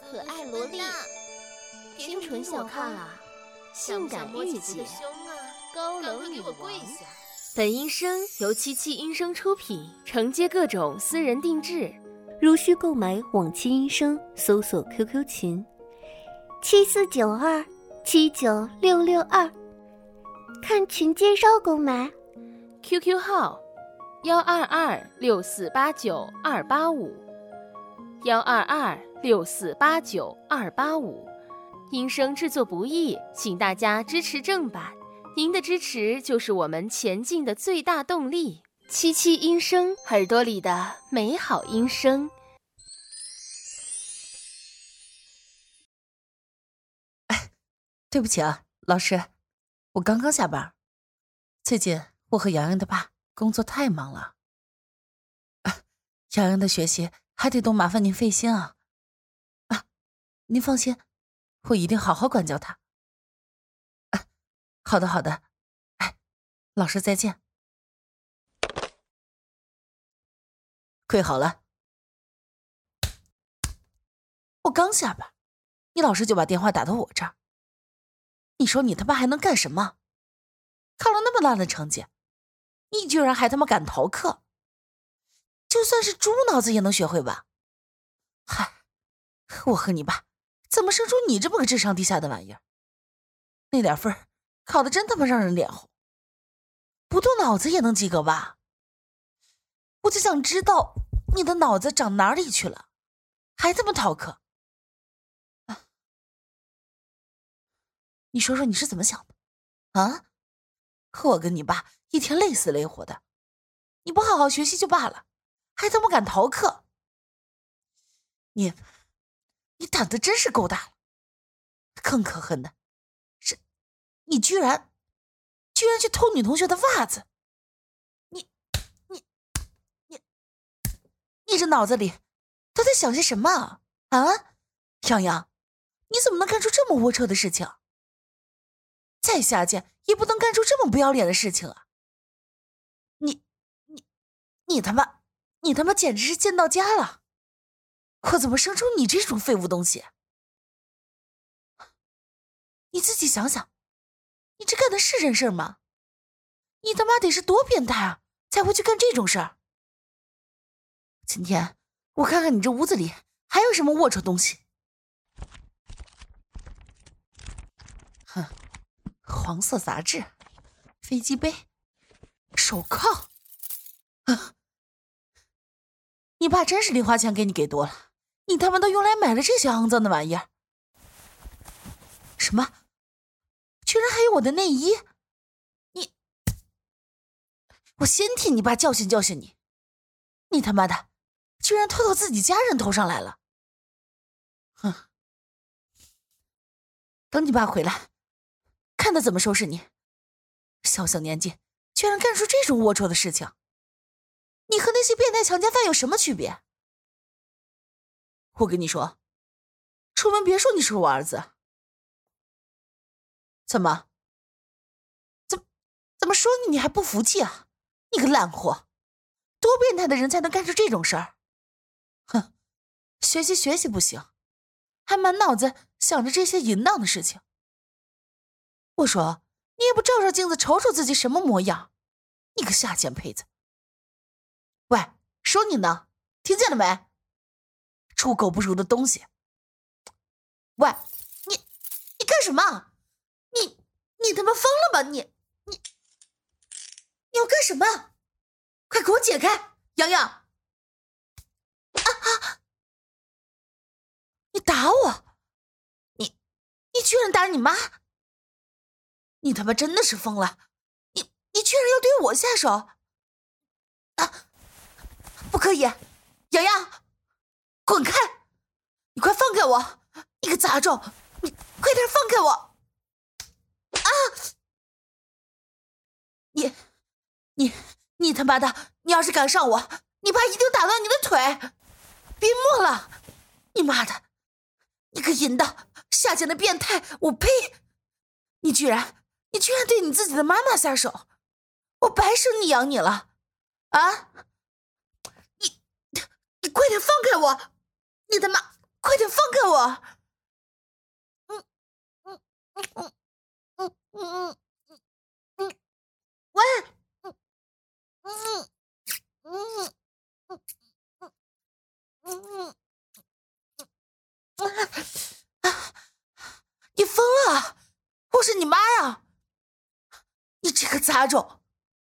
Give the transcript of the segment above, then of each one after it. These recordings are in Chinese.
可爱萝莉，清纯小胖，性感御姐，高冷女王。本音声由77音声出品，承接各种私人定制。 如需购买往期音声，搜索 QQ 群7492796662，看群介绍购买。 QQ 号122648928512264892851。音声制作不易，请大家支持正版，您的支持就是我们前进的最大动力。77音声，耳朵里的美好音声。 对不起啊，老师，我刚刚下班。最近我和洋洋的爸工作太忙了，洋洋的学习还得多麻烦您费心啊。您放心，我一定好好管教他。好的好的，老师再见。跪好了。我刚下班，你老师就把电话打到我这儿。你说你他妈还能干什么？考了那么烂的成绩，你居然还他妈敢逃课？就算是猪脑子也能学会吧？嗨，我和你爸怎么生出你这么个智商低下的玩意儿？那点分考得真他妈让人脸红，不动脑子也能及格吧？我就想知道你的脑子长哪里去了，还这么逃课？你说说你是怎么想的啊？我跟你爸一天累死累活的，你不好好学习就罢了，还他妈敢逃课？你胆子真是够大了。更可恨的是，你居然去偷女同学的袜子！你这脑子里都在想些什么啊？洋洋，你怎么能干出这么龌龊的事情？再下贱也不能干出这么不要脸的事情啊！你他妈简直是贱到家了！我怎么生出你这种废物东西？你自己想想，你这干的是人事吗？你他妈得是多变态啊，才会去干这种事儿！今天我看看你这屋子里还有什么龌龊东西。哼，黄色杂志、飞机杯、手铐。你爸真是零花钱给你给多了，你他妈都用来买了这些肮脏的玩意儿。什么？居然还有我的内衣！我先替你爸教训教训你！你他妈的，居然偷到自己家人头上来了！哼！等你爸回来，看他怎么收拾你。小年纪居然干出这种龌龊的事情，你和那些变态强奸犯有什么区别？我跟你说，出门别说你是我儿子。怎么说你还不服气啊？你个烂货，多变态的人才能干出这种事儿？哼，学习不行，还满脑子想着这些淫荡的事情。我说你也不照照镜子瞅瞅自己什么模样，你个下贱胚子！喂，说你呢，听见了没？出口不熟的东西！喂，你干什么？你他妈疯了吧？你要干什么？快给我解开！洋洋！你打我！你居然打你妈！你他妈真的是疯了！你居然要对我下手！不可以！洋洋，滚开！你快放开我！你个杂种！你快点放开我！你他妈的！你要是敢上我，你爸一定打断你的腿！别摸了！你妈的！你个淫荡下贱的变态！我呸！你居然对你自己的妈妈下手！我白生你养你了啊！你快点放开我！你他妈快点放开我！ 我。喂，你疯了？我是你妈呀！你这个杂种！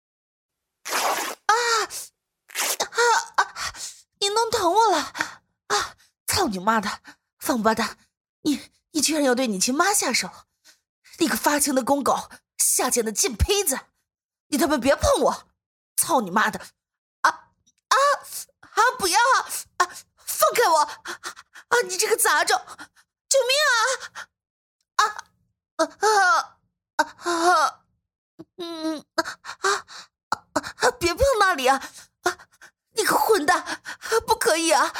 你弄疼我了啊！操你妈的，王八蛋！你居然要对你亲妈下手！你个发情的公狗，下贱的贱胚子！你他妈别碰我！操你妈的！不要啊！放开我！你这个杂种！救命啊！别碰那里啊！你个混蛋！不可以啊！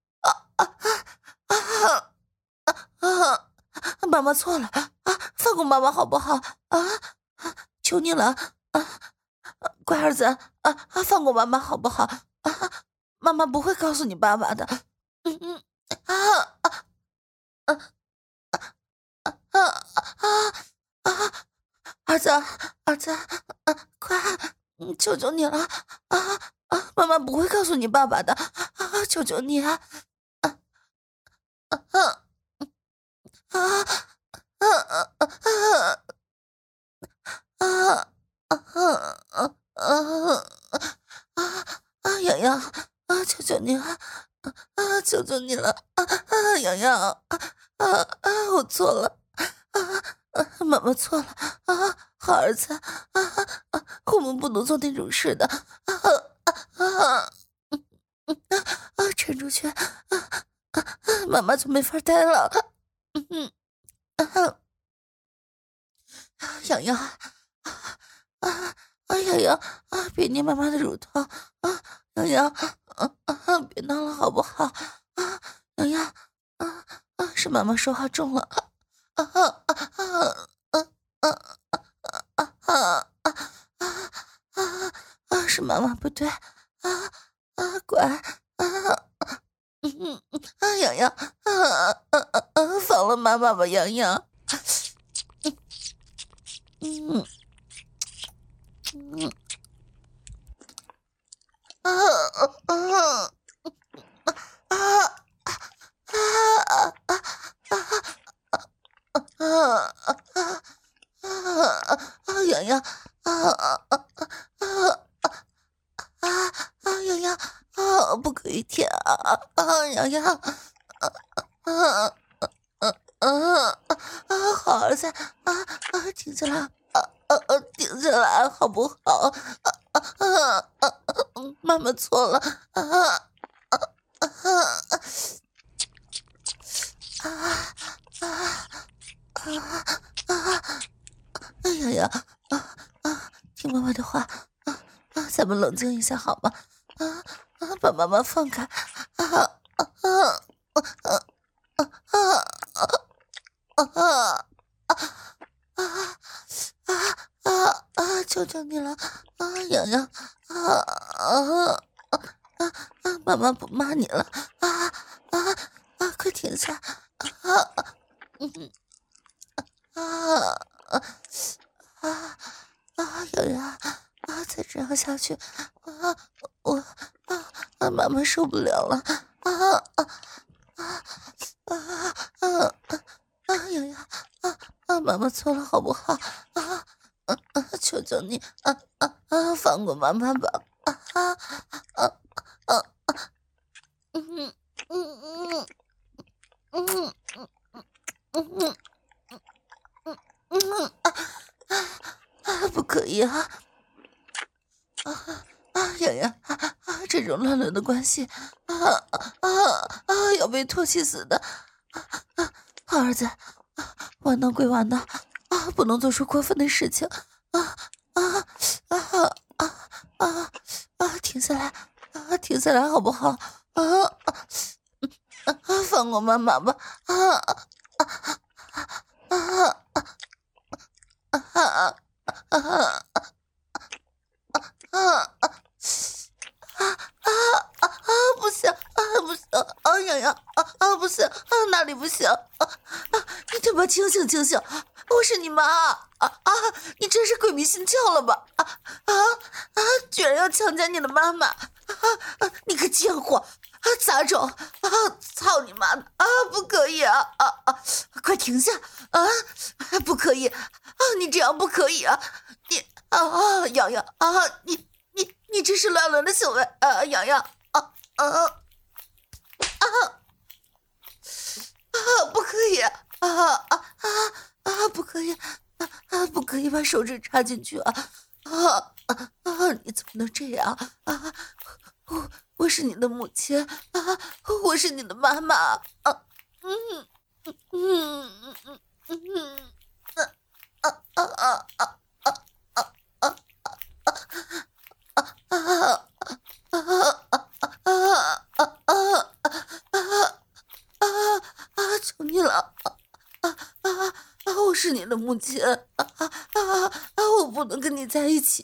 妈妈错了放过妈妈好不好求你了乖儿子放过妈妈好不好妈妈不会告诉你爸爸的儿子快求求你了妈妈不会告诉你爸爸的求求你洋洋求求你了求求你了洋洋我错了妈妈错了好儿子我们不能做那种事的沉出去妈妈就没法待了洋洋洋洋别捏妈妈的乳头洋洋别闹了好不好洋洋是妈妈说话重了是妈妈不对乖洋洋放了妈妈吧洋洋洋洋洋洋不可以舔洋洋好儿子停下来停下来好不好妈妈错了洋洋听妈妈的话咱们冷静一下好吗把妈妈放开求求你了洋洋妈妈不骂你了快停下洋洋再这样下去我妈妈受不了了洋洋妈妈错了好不好求求你放过妈妈吧不可以洋洋这种乱伦的关系要被唾弃死的好儿子玩闹归玩闹不能做出过分的事情停下来停下来好不好放过妈妈吧不行不行洋洋不行哪里不行你他妈清醒清醒，我是你妈你真是鬼迷心窍了吧居然要强奸你的妈妈你个贱货杂种操你妈的不可以快停下不可以你这样不可以你洋洋你这是乱伦的行为洋洋不可以不可以不可以把手指插进去你怎么能这样我是你的母亲我是你的妈妈求你了我是你的母亲我不能跟你在一起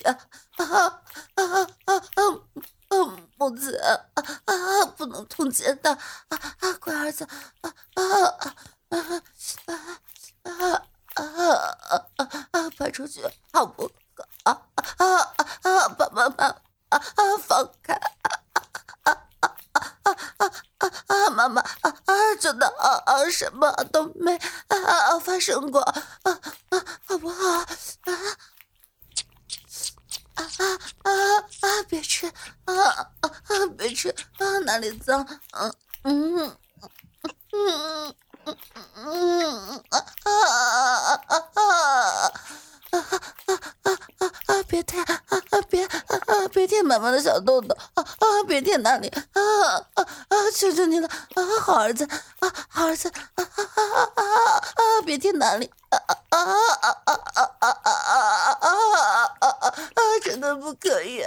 母子不能通奸的乖儿子搬出去好不把妈妈放开妈妈真的什么都没发生过好不好别吃别吃哪里脏别舔妈妈的小豆豆别舔那里求求你了好儿子好儿子别舔那里真的不可以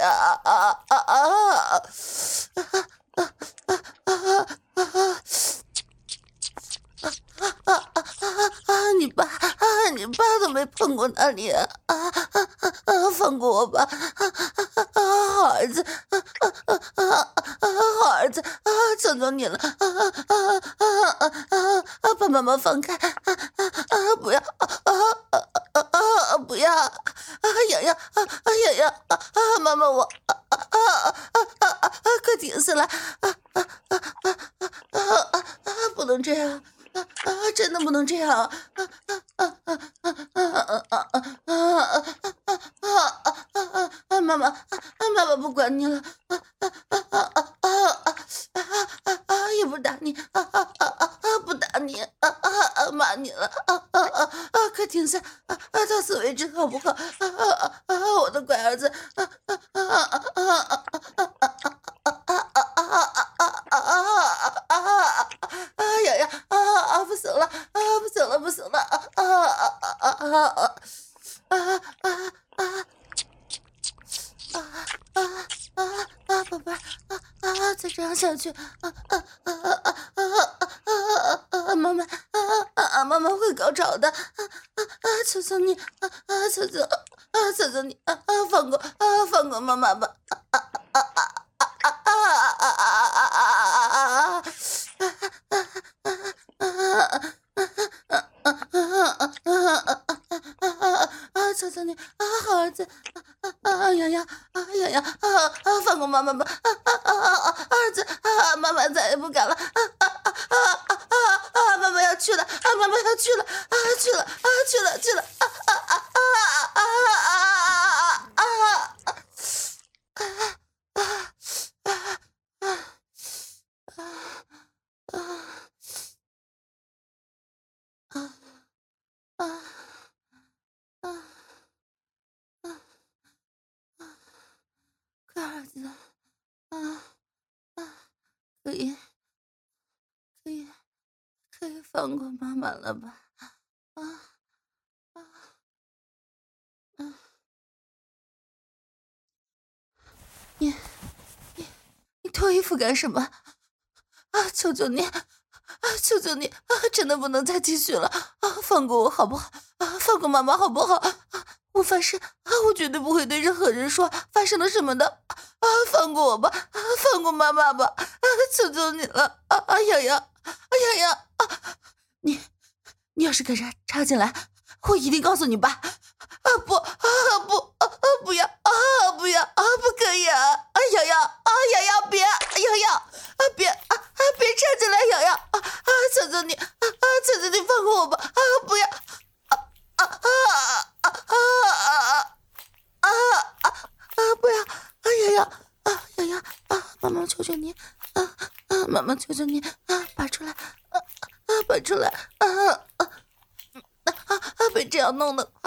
你爸都没碰过那里放过我吧好儿子好儿子求求你了把妈妈放开不要不要洋洋妈妈我快停下来不能这样真的不能这样妈妈不管你了也不打你不打你骂你了快停下到此为止好不好我的乖儿子洋洋不行了不行了宝贝再这样下去妈妈会高潮的求求你求求你放过妈妈吧求求你好儿子洋洋放过妈妈吧儿子妈妈再也不敢了妈妈要去了妈妈要去了去了乖儿子可以放过妈妈了吧你脱衣服干什么求求你真的不能再继续了放过我好不好放过妈妈好不好我发誓我绝对不会对任何人说发生了什么的放过我吧放过妈妈吧求求你了洋洋哎呀呀！你要是敢插进来，我一定告诉你爸！不要不要不可以啊！瑶瑶别！瑶瑶别插进来！瑶瑶求求你求求你放过我吧！不要！不要！瑶瑶瑶瑶妈妈求求你妈妈求求你拔出来拔出来被这样弄的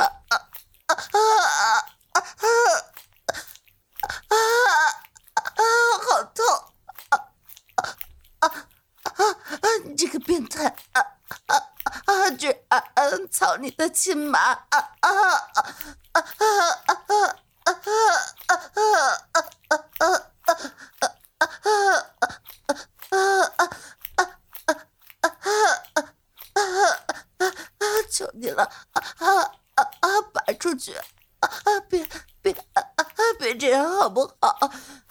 好痛你这个变态居然操你的亲妈求你了拔出去别这样好不好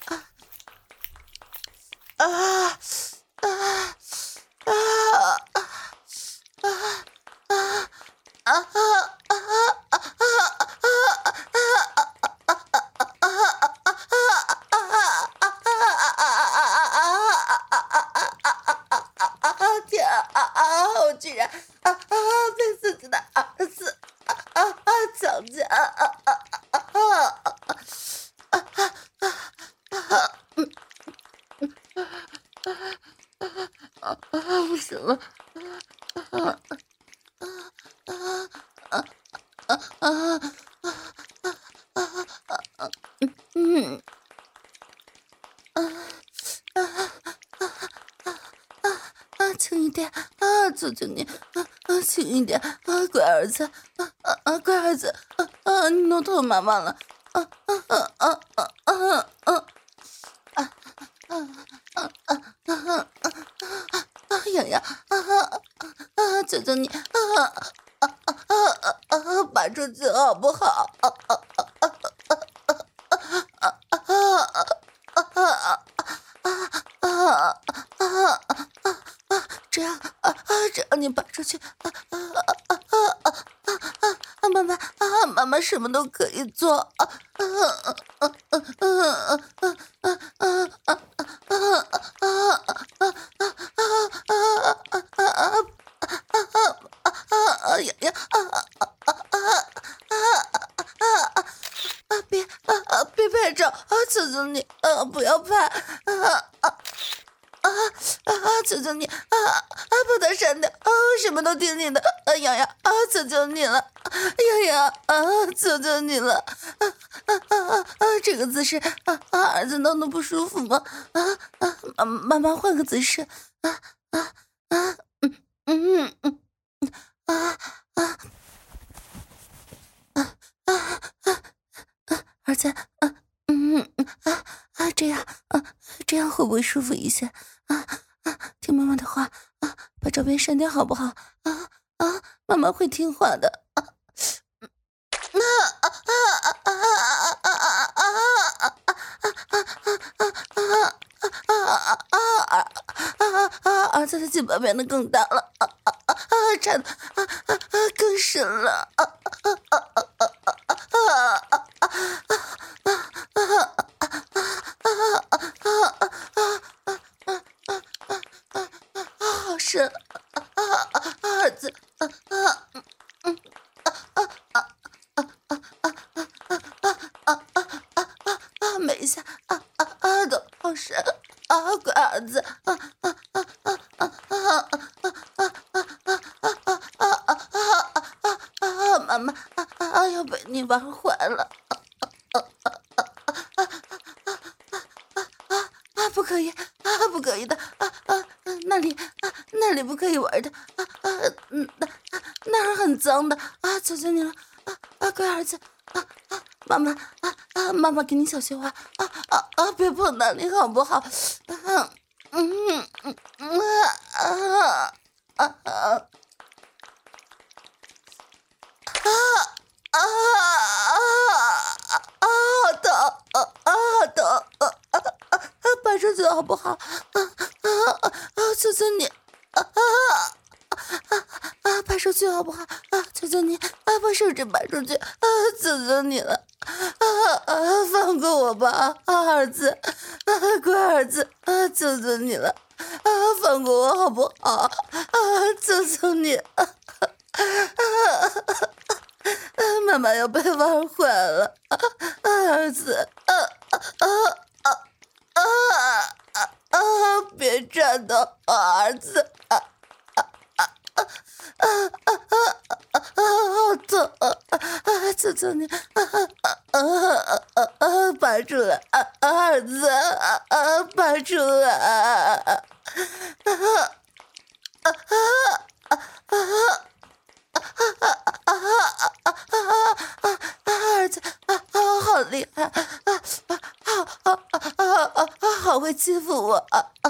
天我居然被自己的儿子强奸不行了轻一点求求你轻一点乖儿子乖儿子你弄疼妈妈了洋洋求求你拔出去好不好这样你拔出去妈妈什么都可以做别拍照求求你不要拍求求你把它删掉什么都听你的洋洋求求你了洋洋求求你了这个姿势儿子弄得不舒服吗妈妈换个姿势儿子这样会不会舒服一些听妈妈的话把照片删掉好不好妈妈会听话的儿子的鸡巴变得更大了插的更深了好深儿子每一下都好深乖儿子妈妈要被你玩坏了不可以不可以的那里不可以玩的那儿很脏的求求你了乖儿子妈妈给你小雪花别碰那里好不好好痛拔出去好不好求求你出去好不好？求求你把手指拔出去求求你了放过我吧儿子乖儿子求求你了放过我好不好求求你妈妈要被玩坏了儿子别颤抖儿子好痛求求你拔出来儿子拔出来儿子好厉害好会欺负我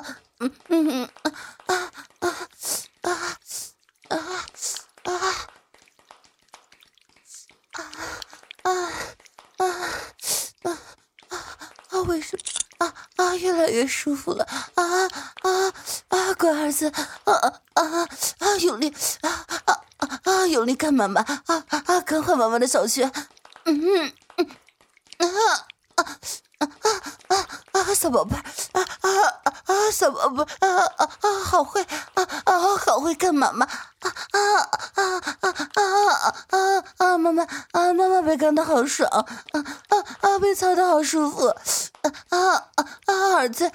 为什么越来越舒服了乖儿子用力用力干妈妈赶回妈妈的小穴小宝贝小宝贝好会好会干妈妈妈妈被干得好爽被操得好舒服儿子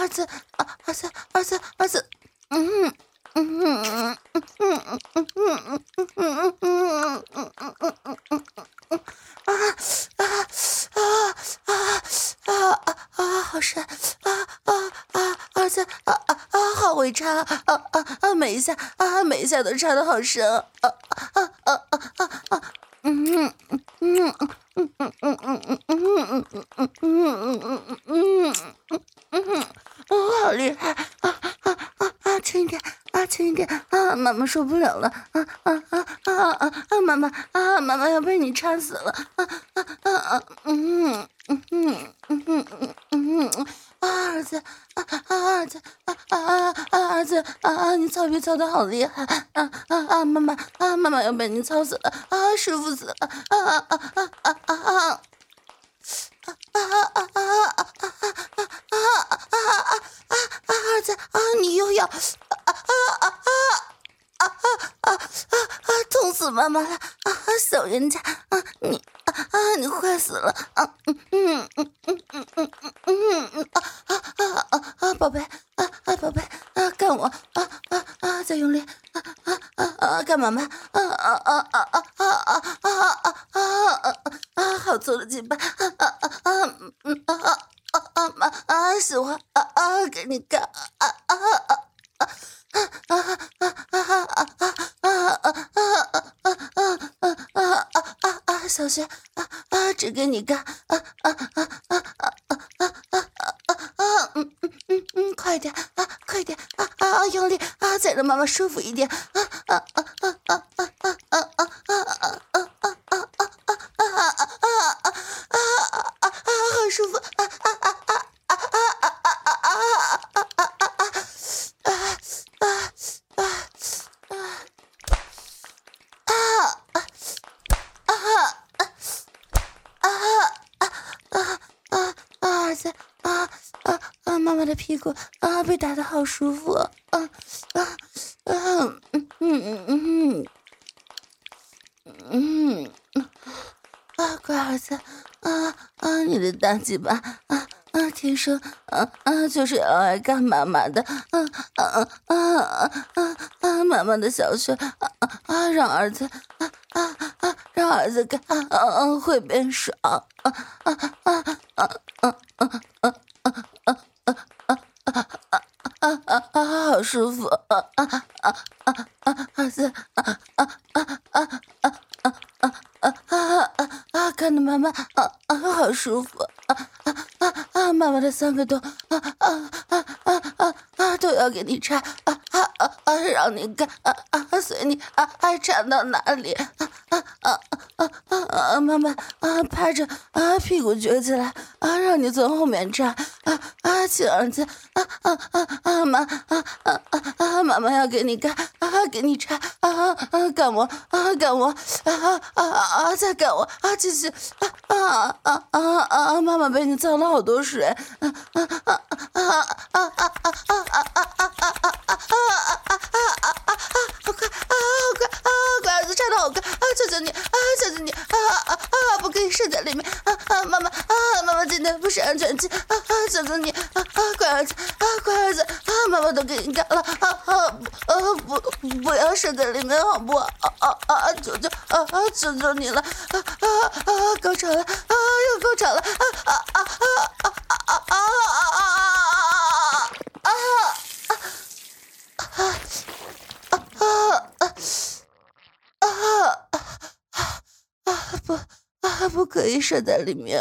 好帅儿子好会插每一下都插得好深好厉害轻一点轻一点妈妈受不了了妈妈要被你插死了儿子你操皮操得好厉害妈妈要被你操死了舒服死了儿子你又要痛死妈妈了小冤家你坏死了宝贝宝贝干我再用力干妈妈好粗的鸡巴喜欢给你干小雪只给你干快点快点用力再让妈妈舒服一点好舒服儿子妈妈的屁股被打得好舒服乖儿子你的大鸡巴天生就是要来干妈妈的妈妈的小穴让儿子干会变爽好舒服儿子看着妈妈好舒服妈妈的3个洞都要给你插让你干随你爱插到哪里妈妈趴着屁股撅起来让你从后面插亲儿子妈妈要给你干给你插干我干我再干我继续妈妈被你脏了好多水乖儿子插得好快求求你求求你不可以射在里面妈妈今天不是安全期求求你乖儿子妈妈都给你干了不要射在里面好不好求求你了高潮了又高潮了不可以射在里面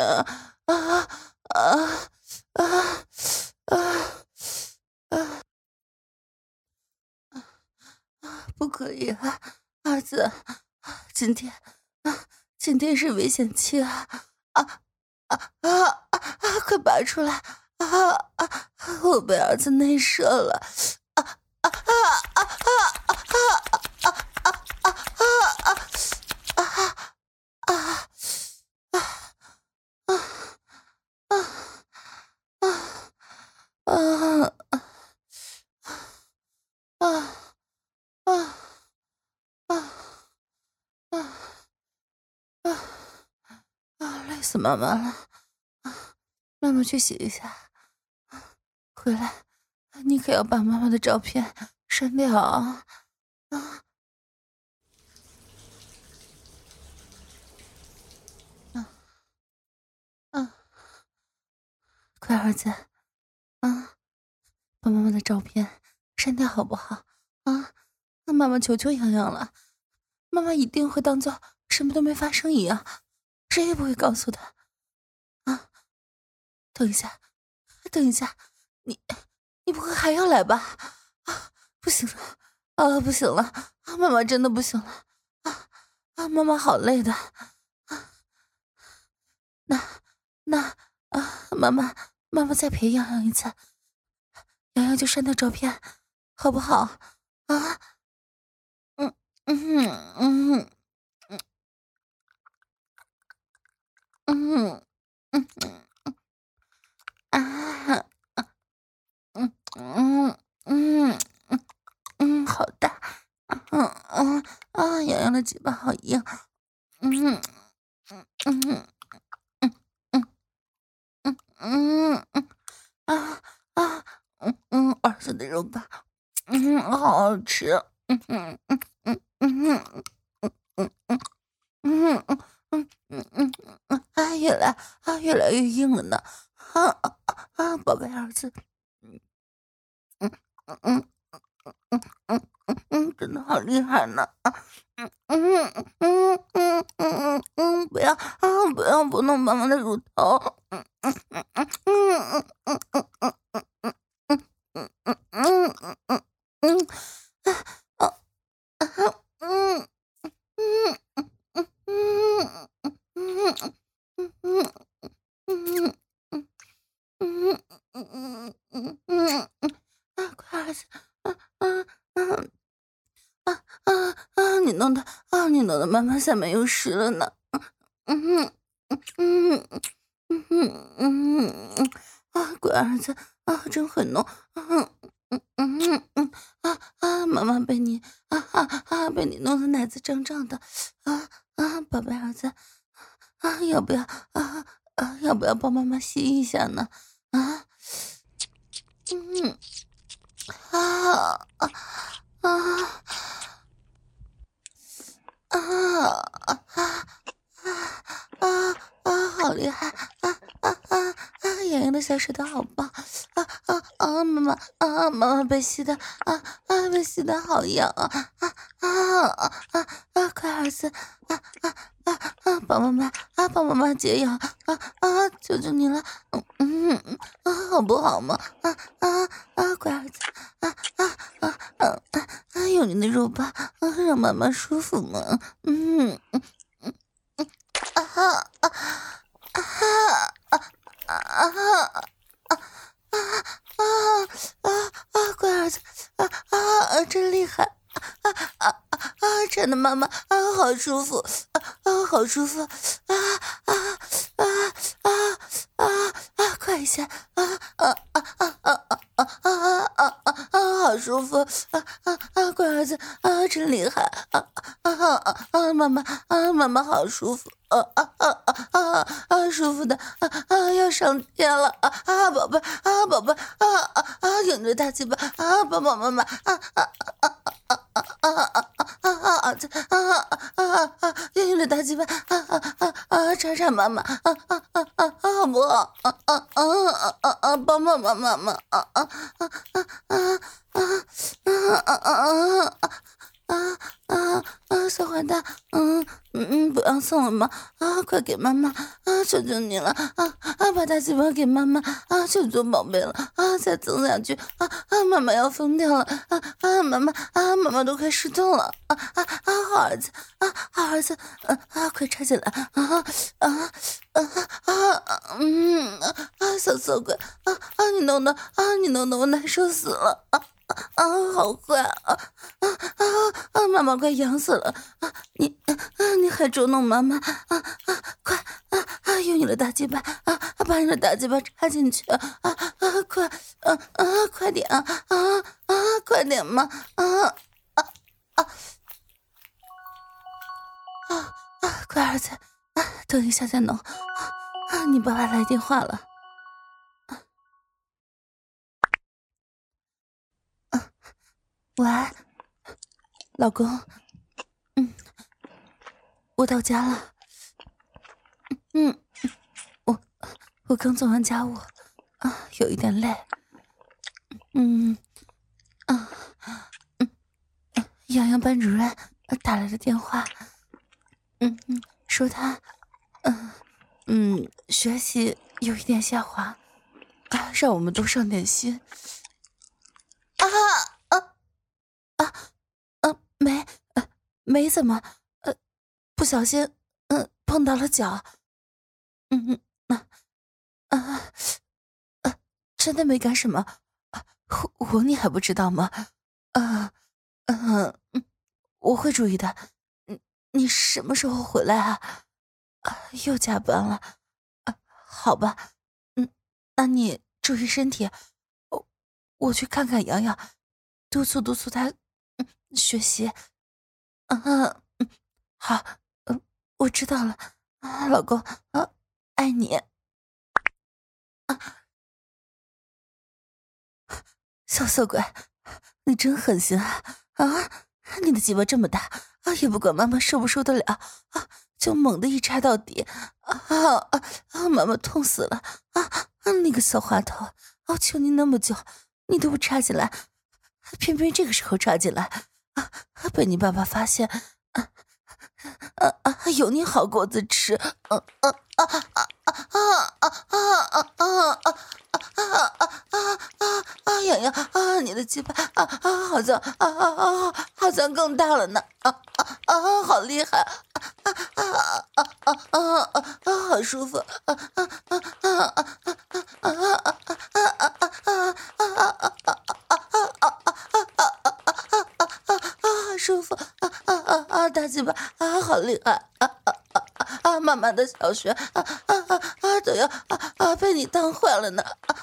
不可以儿子，今天是危险期快拔出来我被儿子内射了累死妈妈了妈妈去洗一下回来你可要把妈妈的照片删掉乖儿子把妈妈的照片删掉好不好那妈妈求求洋洋了妈妈一定会当做什么都没发生一样谁也不会告诉他等一下你不会还要来吧不行了不行了妈妈真的不行了妈妈好累的那妈妈再陪洋洋一次洋洋就删掉照片好不好好大洋洋的嘴巴好硬儿子的肉吧好好吃越来越硬了呢宝贝儿子真的好厉害呢不弄妈妈的乳头你弄得妈妈下面有湿了呢乖儿子真会弄妈妈被你弄得奶子胀胀的宝贝儿子要不要帮妈妈吸一下呢好厉害洋洋的小舌头好棒妈妈被吸的好痒快儿子帮妈妈解痒求求你了好不好嘛乖儿子用你的肉吧让妈妈舒服嘛乖儿子真厉害真的妈妈好舒服好舒服快一下好舒服乖儿子真厉害妈妈好舒服舒服的要上天了宝贝宝贝挺着大鸡巴抱抱妈妈用着大鸡巴插插妈妈好不好抱抱妈妈小坏蛋不要送了吗快给妈妈求求你了把大鸡巴给妈妈求求宝贝了再增下去妈妈要疯掉了妈妈都快湿透了好儿子好儿子快插进来小色鬼你弄得我难受死了好坏妈妈快痒死了你还捉弄妈妈快用你的大鸡巴把你的大鸡巴插进去快点快点嘛乖儿子等一下再弄你爸爸来电话了喂老公我到家了我刚做完家务有一点累洋洋班主任打来的电话说他学习有一点下滑让我们多上点心没怎么不小心碰到了脚真的没干什么我你还不知道吗我会注意的你什么时候回来又加班了好吧那你注意身体我去看看洋洋督促他学习好我知道了老公爱你小色鬼你真狠心你的鸡巴这么大也不管妈妈受不受得了就猛地一插到底妈妈痛死了那个小滑头求你那么久你都不插进来偏偏这个时候插进来被你爸爸发现有你好果子吃洋洋你的鸡巴好像好像更大了呢好厉害好舒服舒服大鸡巴好厉害妈妈的小穴都要被你当坏了呢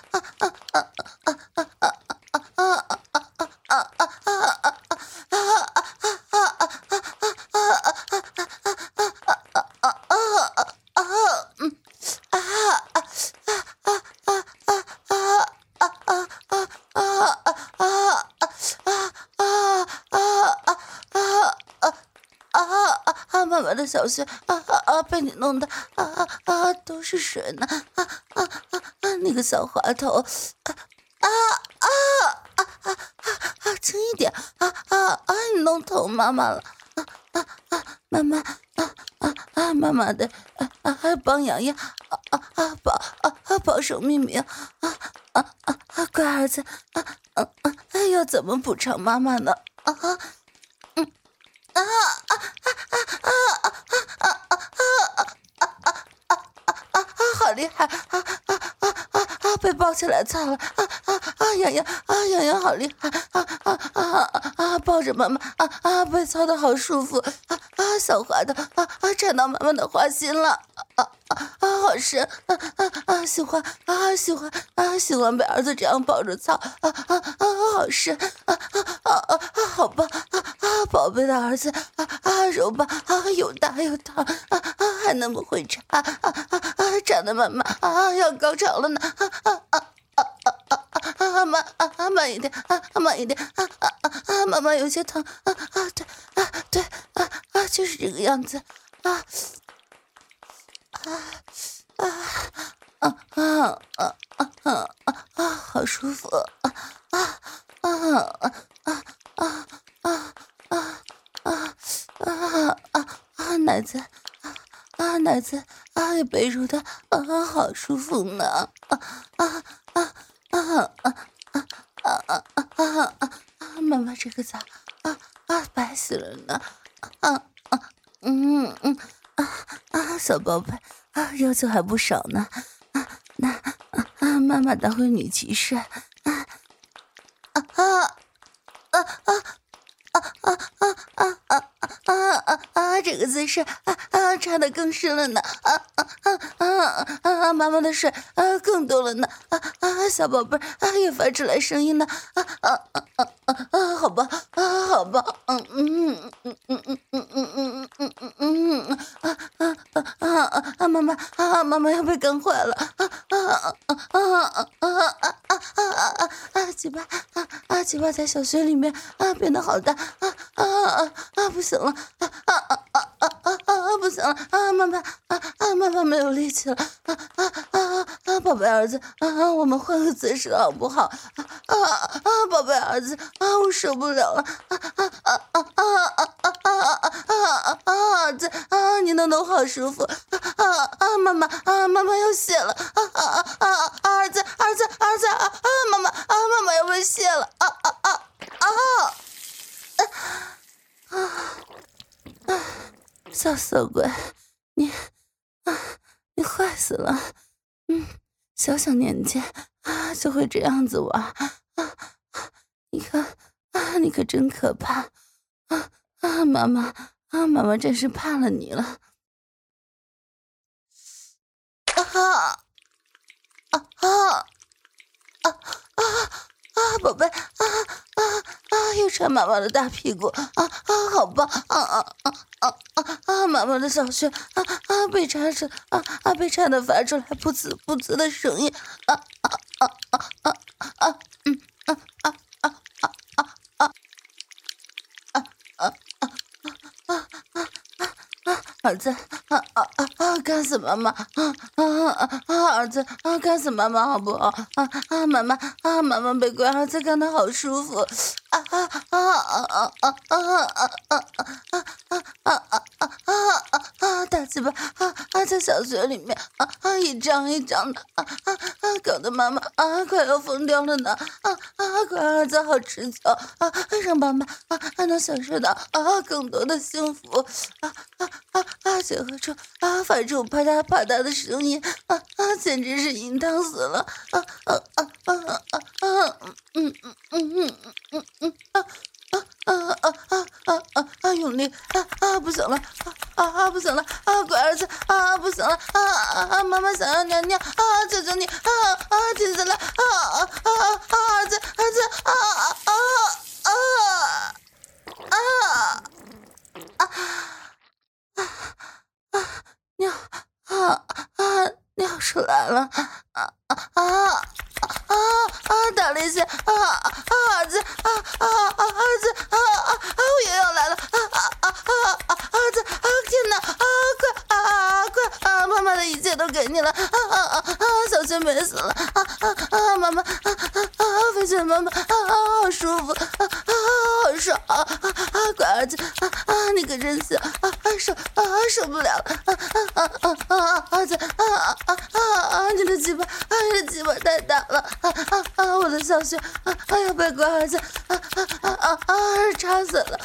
妈妈的小穴被你弄得都是水呢那个小滑头轻一点你弄疼妈妈了妈妈的帮洋洋保守秘密乖儿子要怎么补偿妈妈呢好厉害被抱起来操了痒痒啊，痒痒好厉害抱着妈妈被操的好舒服小滑的缠到妈妈的花心了好深喜欢喜欢被儿子这样抱着操好深好棒宝贝的儿子揉吧又大又烫还那么会缠缠的妈妈要高潮了呢慢一点慢一点妈妈有些疼对就是这个样子好舒服奶子被揉的好舒服呢妈妈这个澡白死了呢小宝贝要求还不少呢那妈妈当回女骑士这个姿势插得更深了呢妈妈的水更多了呢小宝贝也发出来声音呢好吧好吧妈妈要被干坏了鸡巴在小穴里面变得好大不行了不行了妈妈没有力气了宝贝儿子我们换个姿势好不好宝贝儿子我受不了了儿子你弄得好舒服妈妈要泄了儿子妈妈要被泄了小色鬼你坏死了小年纪就会这样子玩你可真可怕妈妈真是怕了你了宝贝又缠妈妈的大屁股好棒妈妈的小穴被缠的发出来噗呲噗呲的声音儿子干死妈妈儿子干死妈妈好不好妈妈被乖儿子干得好舒服大鸡巴在小穴里面一张一张的搞得妈妈快要疯掉了呢乖儿子好持久让妈妈能享受到更多的幸福结合出发出啪嗒啪嗒的声音简直是淫荡死了用力不行了不行了乖儿子不行了妈妈想要娘娘求求你停下来儿子尿出来了大力些儿子我也要来了儿子天哪快妈妈的一切都给你了小轩没死了妈妈飞雪妈妈好舒服好爽乖儿子你可真行受不了了儿子你的鸡巴太大了我的小雪要被乖儿子插死了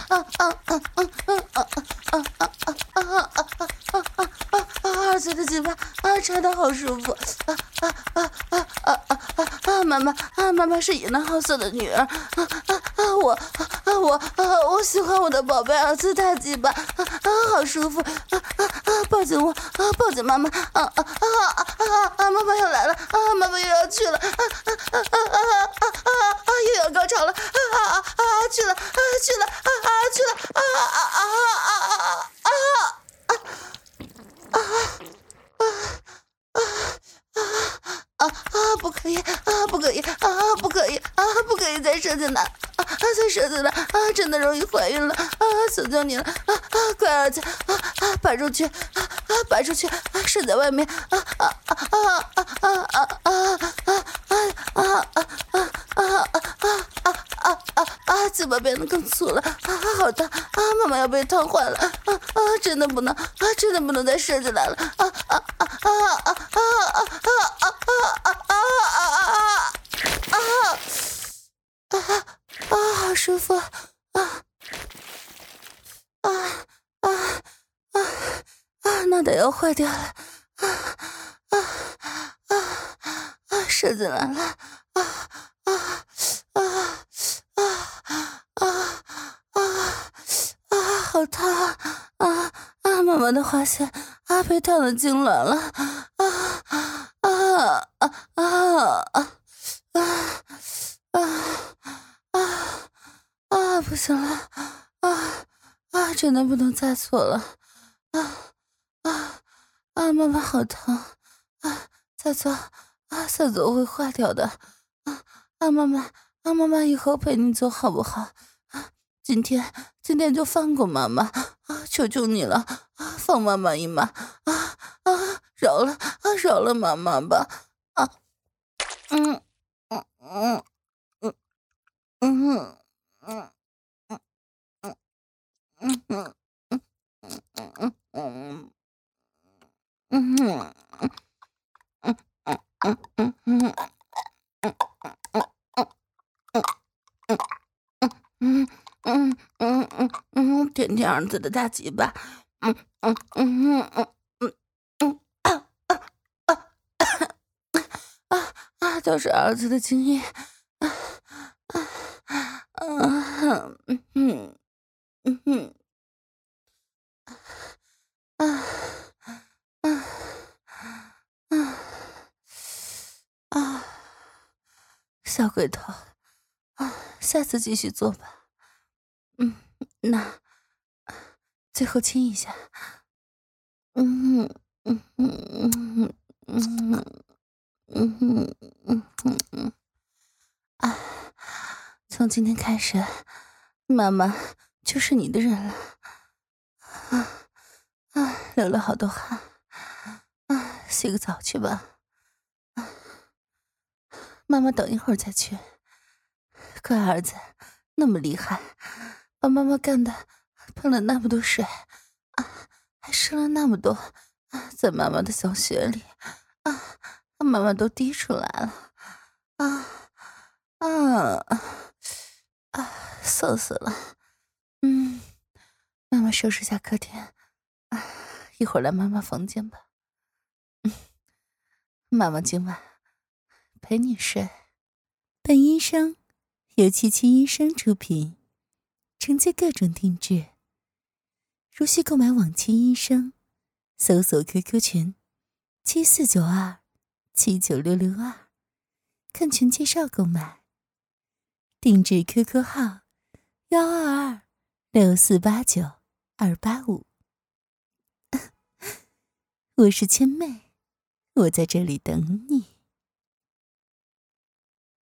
儿子的鸡巴插得好舒服妈妈妈是尹好色的女儿，我喜欢我的宝贝儿子大鸡巴，好舒服，抱紧我，抱紧妈妈，妈妈要来了，妈妈又要去了，又要高潮了，去了，不可以，不可以再射进来，真的容易怀孕了，求求你了，快儿子，拔出去，射在外面，鸡巴变得更粗了，好大，妈妈要被烫坏了，真的不能再射进来了，好舒服，脑袋要坏掉了，射进来了，好烫妈妈的花线被烫得痉挛了，不行了，真的不能再做了，妈妈好疼，再做会坏掉的，妈妈以后陪你做好不好？今天就放过妈妈，求求你了，放妈妈一马，饶了妈妈吧，甜甜儿子的大鸡巴，都是儿子的精液，小鬼头，下次继续做吧。那最后亲一下。从今天开始，妈妈就是你的人了。流了好多汗，洗个澡去吧。妈妈等一会儿再去。乖儿子，那么厉害，把妈妈干的喷了那么多水，还生了那么多，在妈妈的小穴里，妈妈都滴出来了，涩死了。妈妈收拾下客厅，一会儿来妈妈房间吧。妈妈今晚陪你睡。 本音声由77音声出品，承接各种定制。如需购买往期音声，搜索 QQ 群7492-79662，看群介绍购买。定制 QQ 号122-6489-285。我是千妹，我在这里等你。